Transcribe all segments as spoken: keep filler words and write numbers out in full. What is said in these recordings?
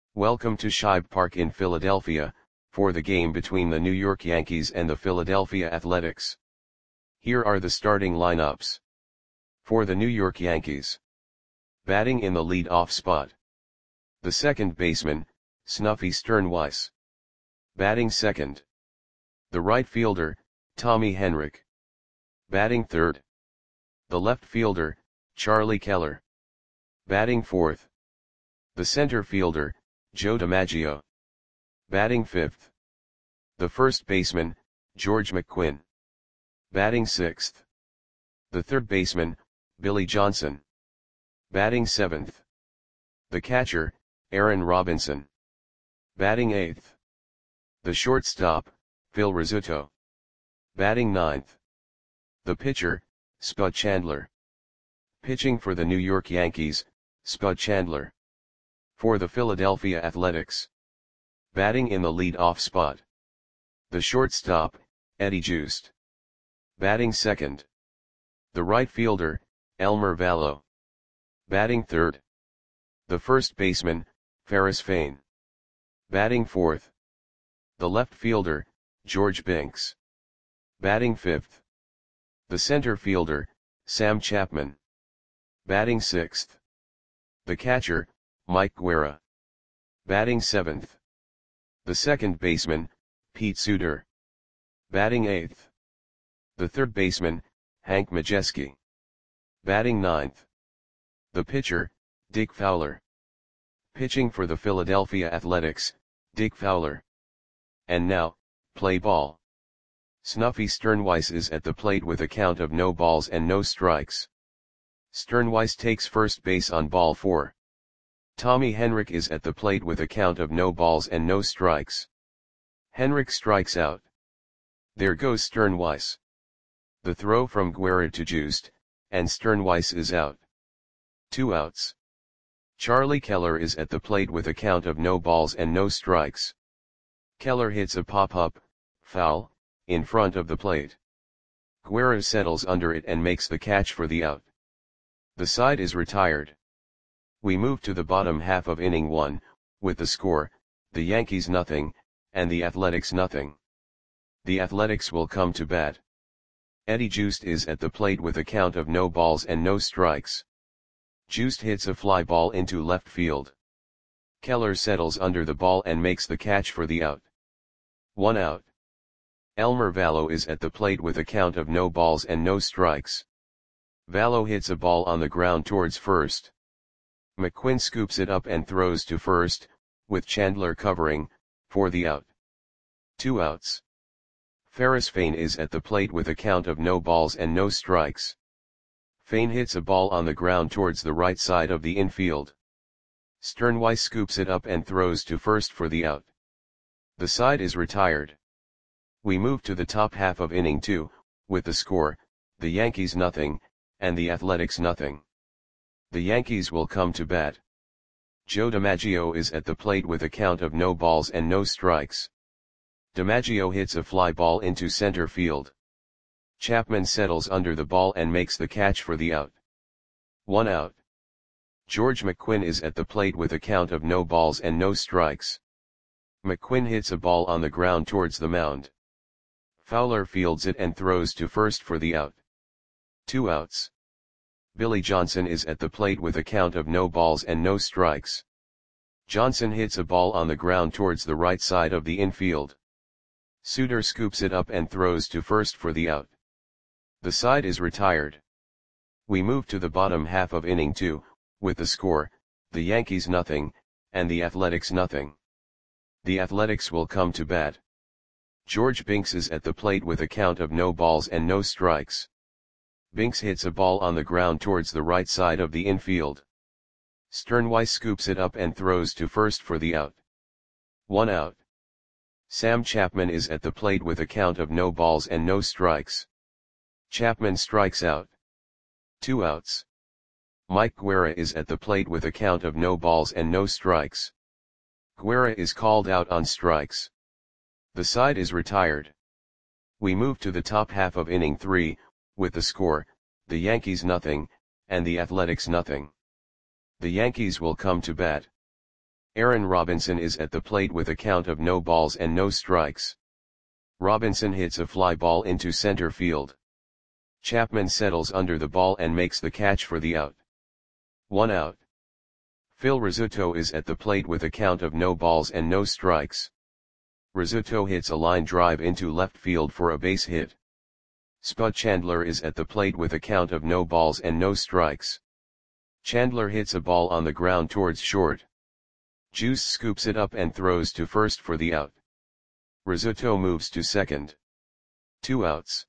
Welcome to Shibe Park in Philadelphia, for the game between the New York Yankees and the Philadelphia Athletics. Here are the starting lineups. For the New York Yankees. Batting in the lead-off spot. The second baseman, Snuffy Sternweiss. Batting second. The right fielder, Tommy Henrich. Batting third. The left fielder, Charlie Keller. Batting fourth. The center fielder, Joe DiMaggio. Batting fifth. The first baseman, George McQuinn. Batting sixth. The third baseman, Billy Johnson. Batting seventh. The catcher, Aaron Robinson. Batting eighth. The shortstop, Phil Rizzuto. Batting ninth. The pitcher, Spud Chandler. Pitching for the New York Yankees, Spud Chandler. For the Philadelphia Athletics. Batting in the lead-off spot. The shortstop, Eddie Joost. Batting second. The right fielder, Elmer Valo. Batting third. The first baseman, Ferris Fain. Batting fourth. The left fielder, George Binks. Batting fifth. The center fielder, Sam Chapman. Batting sixth. The catcher, Mike Guerra. Batting seventh. The second baseman, Pete Suter. Batting eighth. The third baseman, Hank Majeski. Batting ninth. The pitcher, Dick Fowler. Pitching for the Philadelphia Athletics, Dick Fowler. And now, play ball. Snuffy Sternweiss is at the plate with a count of no balls and no strikes. Sternweiss takes first base on ball four. Tommy Henrich is at the plate with a count of no balls and no strikes. Henrich strikes out. There goes Sternweiss. The throw from Guerra to Joost, and Sternweiss is out. Two outs. Charlie Keller is at the plate with a count of no balls and no strikes. Keller hits a pop-up, foul, in front of the plate. Guerra settles under it and makes the catch for the out. The side is retired. We move to the bottom half of inning one, with the score, the Yankees nothing, and the Athletics nothing. The Athletics will come to bat. Eddie Joost is at the plate with a count of no balls and no strikes. Joost hits a fly ball into left field. Keller settles under the ball and makes the catch for the out. One out. Elmer Valo is at the plate with a count of no balls and no strikes. Valo hits a ball on the ground towards first. McQuinn scoops it up and throws to first, with Chandler covering, for the out. Two outs. Ferris Fain is at the plate with a count of no balls and no strikes. Fain hits a ball on the ground towards the right side of the infield. Sternweiss scoops it up and throws to first for the out. The side is retired. We move to the top half of inning two, with the score, the Yankees nothing, and the Athletics nothing. The Yankees will come to bat. Joe DiMaggio is at the plate with a count of no balls and no strikes. DiMaggio hits a fly ball into center field. Chapman settles under the ball and makes the catch for the out. One out. George McQuinn is at the plate with a count of no balls and no strikes. McQuinn hits a ball on the ground towards the mound. Fowler fields it and throws to first for the out. Two outs. Billy Johnson is at the plate with a count of no balls and no strikes. Johnson hits a ball on the ground towards the right side of the infield. Suter scoops it up and throws to first for the out. The side is retired. We move to the bottom half of inning two, with the score, the Yankees nothing, and the Athletics nothing. The Athletics will come to bat. George Binks is at the plate with a count of no balls and no strikes. Binks hits a ball on the ground towards the right side of the infield. Sternweiss scoops it up and throws to first for the out. One out. Sam Chapman is at the plate with a count of no balls and no strikes. Chapman strikes out. Two outs. Mike Guerra is at the plate with a count of no balls and no strikes. Guerra is called out on strikes. The side is retired. We move to the top half of inning three, with the score, the Yankees nothing, and the Athletics nothing. The Yankees will come to bat. Aaron Robinson is at the plate with a count of no balls and no strikes. Robinson hits a fly ball into center field. Chapman settles under the ball and makes the catch for the out. One out. Phil Rizzuto is at the plate with a count of no balls and no strikes. Rizzuto hits a line drive into left field for a base hit. Spud Chandler is at the plate with a count of no balls and no strikes. Chandler hits a ball on the ground towards short. Juice scoops it up and throws to first for the out. Rizzuto moves to second. Two outs.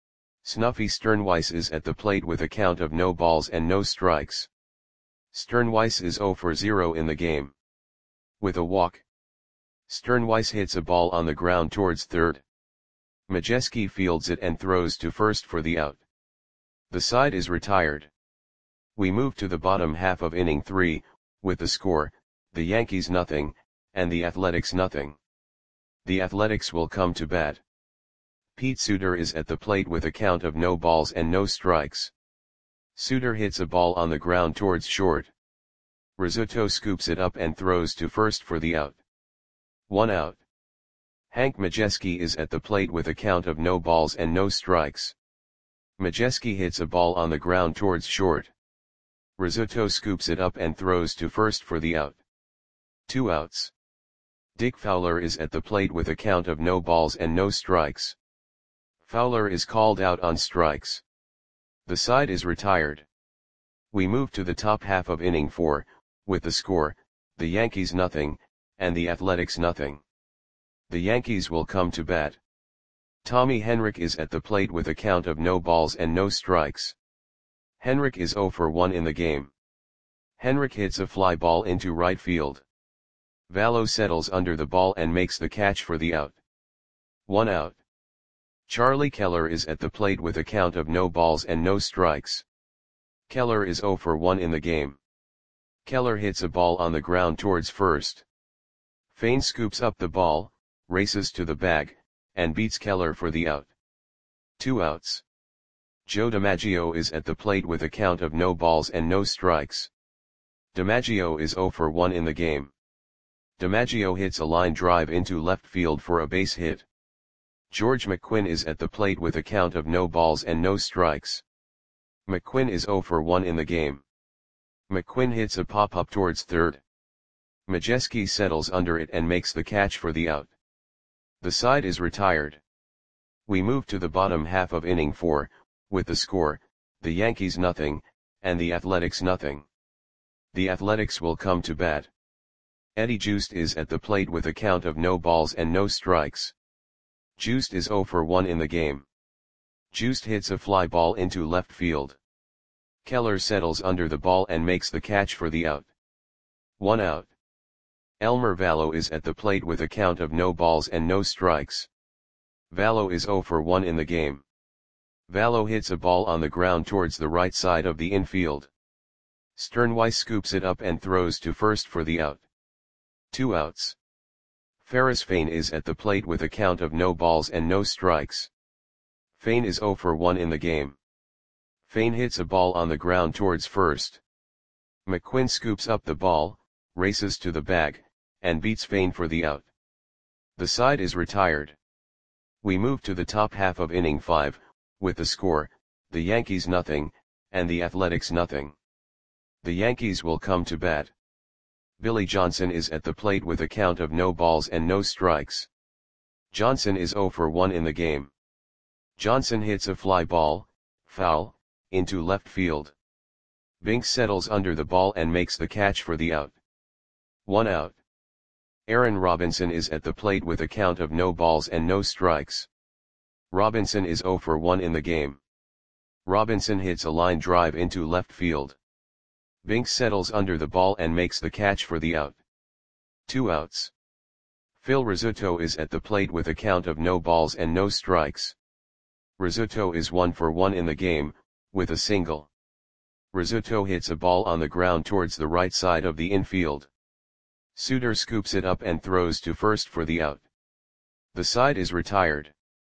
Snuffy Sternweiss is at the plate with a count of no balls and no strikes. Sternweiss is zero for zero in the game. With a walk, Sternweiss hits a ball on the ground towards third. Majeski fields it and throws to first for the out. The side is retired. We move to the bottom half of inning three, with the score, the Yankees nothing, and the Athletics nothing. The Athletics will come to bat. Pete Suter is at the plate with a count of no balls and no strikes. Suter hits a ball on the ground towards short. Rizzuto scoops it up and throws to first for the out. One out. Hank Majeski is at the plate with a count of no balls and no strikes. Majeski hits a ball on the ground towards short. Rizzuto scoops it up and throws to first for the out. Two outs. Dick Fowler is at the plate with a count of no balls and no strikes. Fowler is called out on strikes. The side is retired. We move to the top half of inning four, with the score, the Yankees nothing, and the Athletics nothing. The Yankees will come to bat. Tommy Henrich is at the plate with a count of no balls and no strikes. Henrich is zero for one in the game. Henrich hits a fly ball into right field. Vallo settles under the ball and makes the catch for the out. One out. Charlie Keller is at the plate with a count of no balls and no strikes. Keller is zero for one in the game. Keller hits a ball on the ground towards first. Fain scoops up the ball, races to the bag, and beats Keller for the out. Two outs. Joe DiMaggio is at the plate with a count of no balls and no strikes. DiMaggio is zero for one in the game. DiMaggio hits a line drive into left field for a base hit. George McQuinn is at the plate with a count of no balls and no strikes. McQuinn is zero for one in the game. McQuinn hits a pop-up towards third. Majeski settles under it and makes the catch for the out. The side is retired. We move to the bottom half of inning four, with the score, the Yankees nothing, and the Athletics nothing. The Athletics will come to bat. Eddie Joost is at the plate with a count of no balls and no strikes. Joost is zero for one in the game. Joost hits a fly ball into left field. Keller settles under the ball and makes the catch for the out. One out. Elmer Vallo is at the plate with a count of no balls and no strikes. Vallo is zero for one in the game. Vallo hits a ball on the ground towards the right side of the infield. Sternweiss scoops it up and throws to first for the out. Two outs. Ferris Fain is at the plate with a count of no balls and no strikes. Fain is zero for one in the game. Fain hits a ball on the ground towards first. McQuinn scoops up the ball, races to the bag, and beats Fain for the out. The side is retired. We move to the top half of inning five, with the score, the Yankees nothing, and the Athletics nothing. The Yankees will come to bat. Billy Johnson is at the plate with a count of no balls and no strikes. Johnson is zero for one in the game. Johnson hits a fly ball, foul, into left field. Binks settles under the ball and makes the catch for the out. One out. Aaron Robinson is at the plate with a count of no balls and no strikes. Robinson is zero for one in the game. Robinson hits a line drive into left field. Binks settles under the ball and makes the catch for the out. Two outs. Phil Rizzuto is at the plate with a count of no balls and no strikes. Rizzuto is one for one in the game, with a single. Rizzuto hits a ball on the ground towards the right side of the infield. Suter scoops it up and throws to first for the out. The side is retired.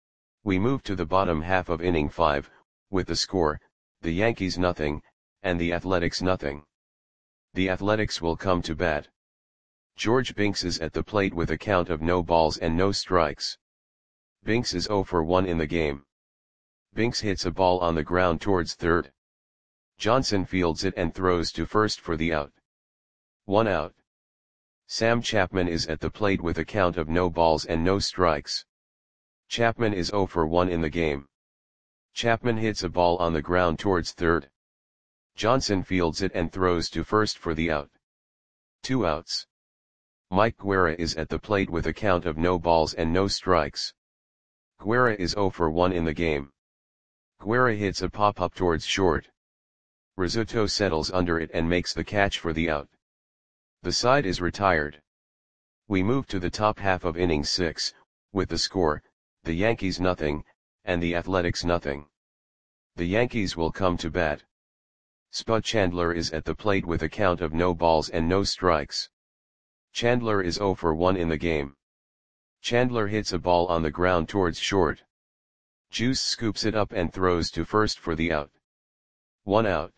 We move to the bottom half of inning five, with the score, the Yankees nothing, and the Athletics nothing. The Athletics will come to bat. George Binks is at the plate with a count of no balls and no strikes. Binks is zero for one in the game. Binks hits a ball on the ground towards third. Johnson fields it and throws to first for the out. One out. Sam Chapman is at the plate with a count of no balls and no strikes. Chapman is zero for one in the game. Chapman hits a ball on the ground towards third. Johnson fields it and throws to first for the out. Two outs. Mike Guerra is at the plate with a count of no balls and no strikes. Guerra is zero for one in the game. Guerra hits a pop-up towards short. Rizzuto settles under it and makes the catch for the out. The side is retired. We move to the top half of inning six, with the score, the Yankees nothing, and the Athletics nothing. The Yankees will come to bat. Spud Chandler is at the plate with a count of no balls and no strikes. Chandler is zero for one in the game. Chandler hits a ball on the ground towards short. Juice scoops it up and throws to first for the out. One out.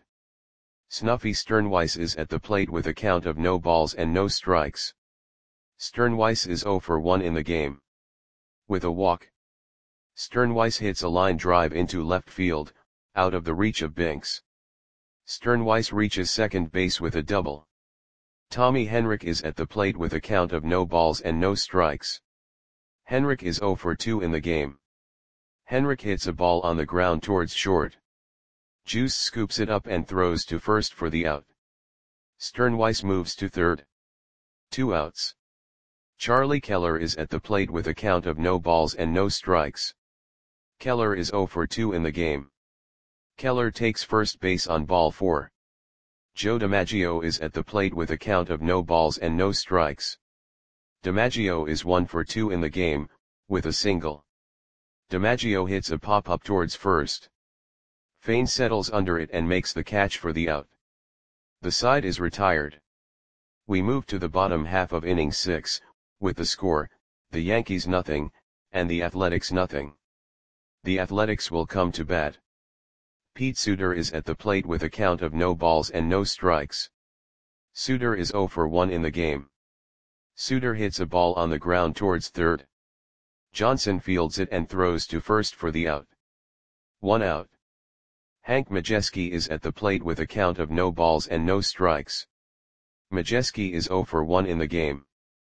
Snuffy Sternweiss is at the plate with a count of no balls and no strikes. Sternweiss is zero for one in the game. With a walk. Sternweiss hits a line drive into left field, out of the reach of Binks. Sternweiss reaches second base with a double. Tommy Henrich is at the plate with a count of no balls and no strikes. Henrich is zero for two in the game. Henrich hits a ball on the ground towards short. Juice scoops it up and throws to first for the out. Sternweiss moves to third. Two outs. Charlie Keller is at the plate with a count of no balls and no strikes. Keller is zero for two in the game. Keller takes first base on ball four. Joe DiMaggio is at the plate with a count of no balls and no strikes. DiMaggio is one for two in the game, with a single. DiMaggio hits a pop-up towards first. Fain settles under it and makes the catch for the out. The side is retired. We move to the bottom half of inning six, with the score, the Yankees nothing, and the Athletics nothing. The Athletics will come to bat. Pete Suter is at the plate with a count of no balls and no strikes. Suter is zero for one in the game. Suter hits a ball on the ground towards third. Johnson fields it and throws to first for the out. One out. Hank Majeski is at the plate with a count of no balls and no strikes. Majeski is zero for one in the game.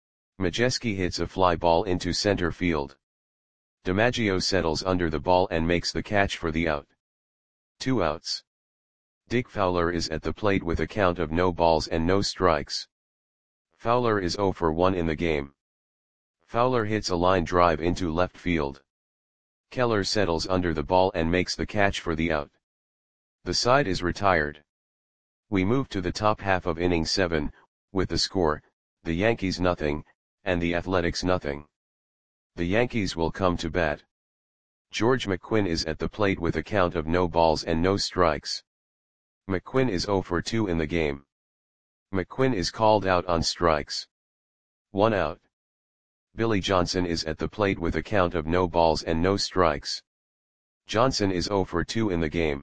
Majeski hits a fly ball into center field. DiMaggio settles under the ball and makes the catch for the out. Two outs. Dick Fowler is at the plate with a count of no balls and no strikes. Fowler is zero for one in the game. Fowler hits a line drive into left field. Keller settles under the ball and makes the catch for the out. The side is retired. We move to the top half of inning seven, with the score, the Yankees nothing, and the Athletics nothing. The Yankees will come to bat. George McQuinn is at the plate with a count of no balls and no strikes. McQuinn is zero for two in the game. McQuinn is called out on strikes. One out. Billy Johnson is at the plate with a count of no balls and no strikes. Johnson is zero for two in the game.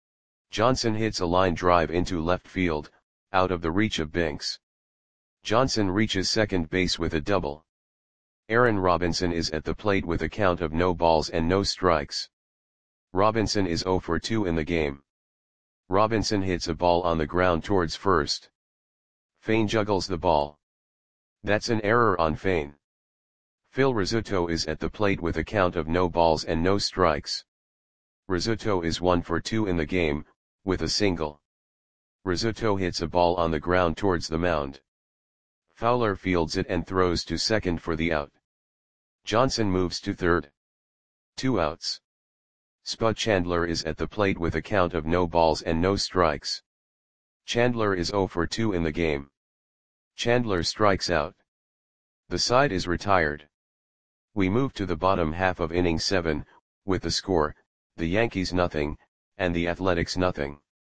Johnson hits a line drive into left field, out of the reach of Binks. Johnson reaches second base with a double. Aaron Robinson is at the plate with a count of no balls and no strikes. Robinson is zero for two in the game. Robinson hits a ball on the ground towards first. Fain juggles the ball. That's an error on Fain. Phil Rizzuto is at the plate with a count of no balls and no strikes. Rizzuto is one for two in the game, with a single. Rizzuto hits a ball on the ground towards the mound. Fowler fields it and throws to second for the out. Johnson moves to third. Two outs. Spud Chandler is at the plate with a count of no balls and no strikes. Chandler is zero for two in the game. Chandler strikes out. The side is retired. We move to the bottom half of inning seven, with the score, the Yankees nothing, and the Athletics nothing.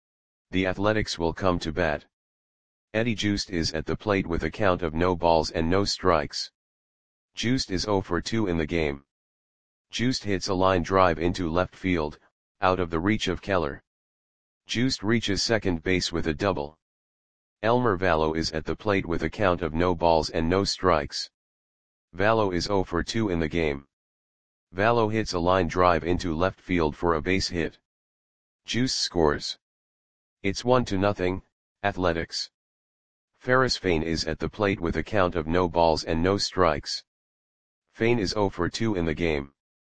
The Athletics will come to bat. Eddie Joost is at the plate with a count of no balls and no strikes. Joost is zero for two in the game. Joost hits a line drive into left field, out of the reach of Keller. Joost reaches second base with a double. Elmer Valo is at the plate with a count of no balls and no strikes. Valo is zero for two in the game. Valo hits a line drive into left field for a base hit. Juice scores. It's one to nothing, Athletics. Ferris Fain is at the plate with a count of no balls and no strikes. Fain is zero for two in the game.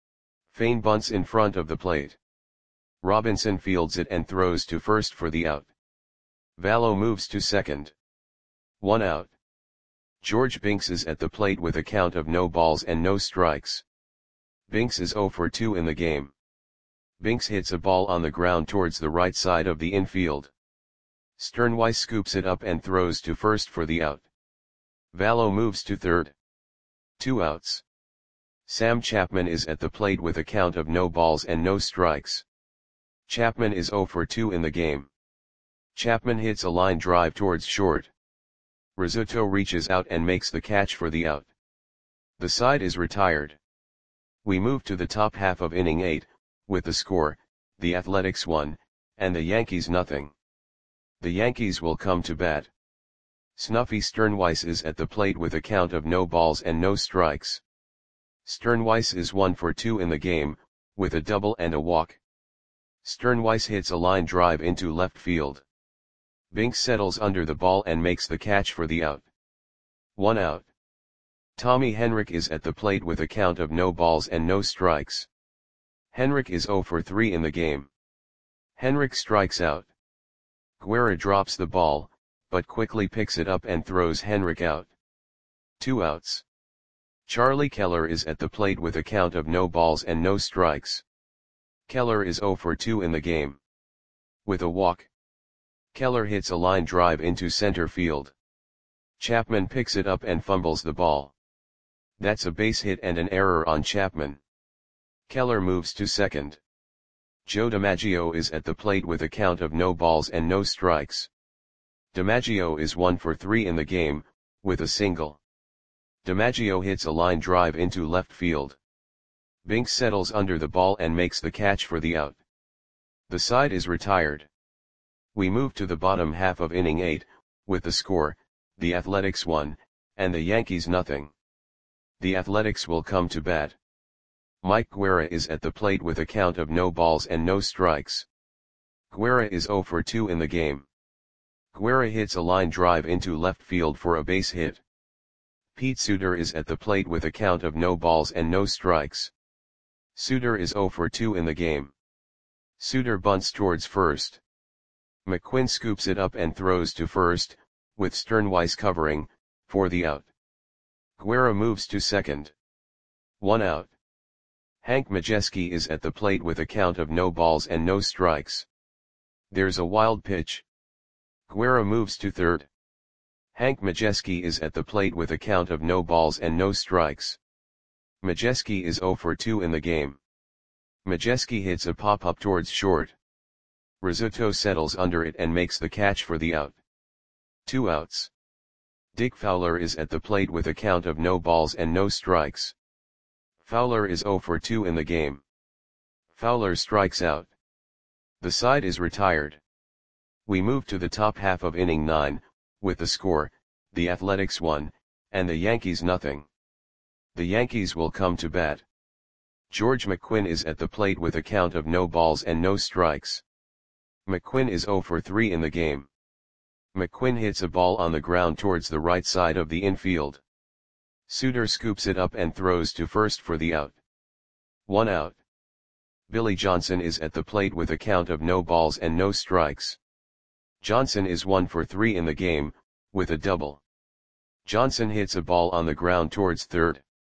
Fain bunts in front of the plate. Robinson fields it and throws to first for the out. Valo moves to second. One out. George Binks is at the plate with a count of no balls and no strikes. Binks is zero for two in the game. Binks hits a ball on the ground towards the right side of the infield. Sternweiss scoops it up and throws to first for the out. Valo moves to third. Two outs. Sam Chapman is at the plate with a count of no balls and no strikes. Chapman is zero for two in the game. Chapman hits a line drive towards short. Rizzuto reaches out and makes the catch for the out. The side is retired. We move to the top half of inning eight, with the score, the Athletics one, and the Yankees nothing. The Yankees will come to bat. Snuffy Sternweiss is at the plate with a count of no balls and no strikes. Sternweiss is one for two in the game, with a double and a walk. Sternweiss hits a line drive into left field. Binks settles under the ball and makes the catch for the out. One out. Tommy Henrich is at the plate with a count of no balls and no strikes. Henrich is zero for three in the game. Henrich strikes out. Guerra drops the ball, but quickly picks it up and throws Henrich out. Two outs. Charlie Keller is at the plate with a count of no balls and no strikes. Keller is zero for two in the game. With a walk. Keller hits a line drive into center field. Chapman picks it up and fumbles the ball. That's a base hit and an error on Chapman. Keller moves to second. Joe DiMaggio is at the plate with a count of no balls and no strikes. DiMaggio is one for three in the game, with a single. DiMaggio hits a line drive into left field. Binks settles under the ball and makes the catch for the out. The side is retired. We move to the bottom half of inning eight, with the score, the Athletics one, and the Yankees nothing. The Athletics will come to bat. Mike Guerra is at the plate with a count of no balls and no strikes. Guerra is zero for two in the game. Guerra hits a line drive into left field for a base hit. Pete Suter is at the plate with a count of no balls and no strikes. Suter is zero for two in the game. Suter bunts towards first. McQuinn scoops it up and throws to first, with Sternweiss covering, for the out. Guerra moves to second. One out. Hank Majeski is at the plate with a count of no balls and no strikes. There's a wild pitch. Guerra moves to third. Hank Majeski is at the plate with a count of no balls and no strikes. Majeski is zero for two in the game. Majeski hits a pop-up towards short. Rizzuto settles under it and makes the catch for the out. Two outs. Dick Fowler is at the plate with a count of no balls and no strikes. Fowler is zero for two in the game. Fowler strikes out. The side is retired. We move to the top half of inning nine, with the score, the Athletics one, and the Yankees nothing. The Yankees will come to bat. George McQuinn is at the plate with a count of no balls and no strikes. McQuinn is zero for three in the game. McQuinn hits a ball on the ground towards the right side of the infield. Suter scoops it up and throws to first for the out. One out. Billy Johnson is at the plate with a count of no balls and no strikes. Johnson is one for three in the game, with a double. Johnson hits a ball on the ground towards third.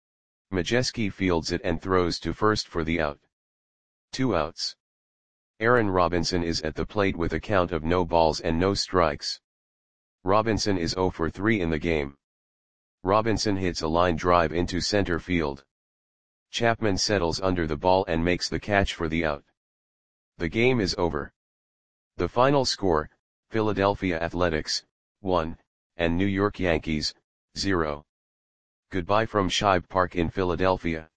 Majeski fields it and throws to first for the out. Two outs. Aaron Robinson is at the plate with a count of no balls and no strikes. Robinson is zero for three in the game. Robinson hits a line drive into center field. Chapman settles under the ball and makes the catch for the out. The game is over. The final score, Philadelphia Athletics, one, and New York Yankees, zero. Goodbye from Shibe Park in Philadelphia.